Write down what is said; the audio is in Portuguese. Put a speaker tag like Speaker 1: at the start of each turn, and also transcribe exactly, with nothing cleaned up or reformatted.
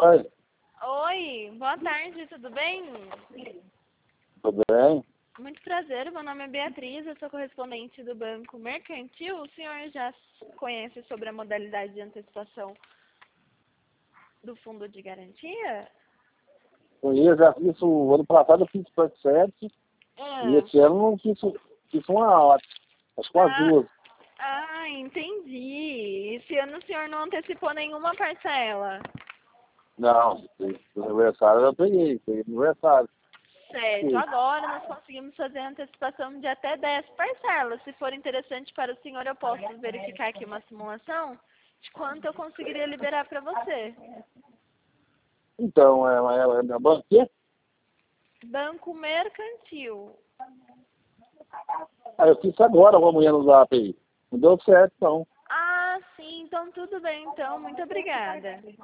Speaker 1: Oi,
Speaker 2: Oi, boa tarde, tudo bem?
Speaker 1: tudo bem?
Speaker 2: Muito prazer, meu nome é Beatriz, eu sou correspondente do Banco Mercantil. O senhor já conhece sobre a modalidade de antecipação do fundo de garantia?
Speaker 1: Eu já fiz o ano passado, eu fiz o sete e
Speaker 2: Ah,
Speaker 1: esse ano eu fiz, fiz uma hora, acho que umas
Speaker 2: ah,
Speaker 1: duas.
Speaker 2: ah, entendi. Esse ano o senhor não antecipou nenhuma parcela.
Speaker 1: Não, do aniversário eu peguei, peguei no aniversário.
Speaker 2: Certo,
Speaker 1: Sim.
Speaker 2: agora nós conseguimos fazer a antecipação de até dez parcelas. Se for interessante para o senhor, eu posso verificar aqui uma simulação de quanto eu conseguiria liberar para você.
Speaker 1: Então, é, é, é minha banquinha?
Speaker 2: Banco Mercantil.
Speaker 1: Aí eu fiz agora uma manhã no Zap aí. Não deu certo, não.
Speaker 2: Ah, sim, então tudo bem, então. Muito obrigada.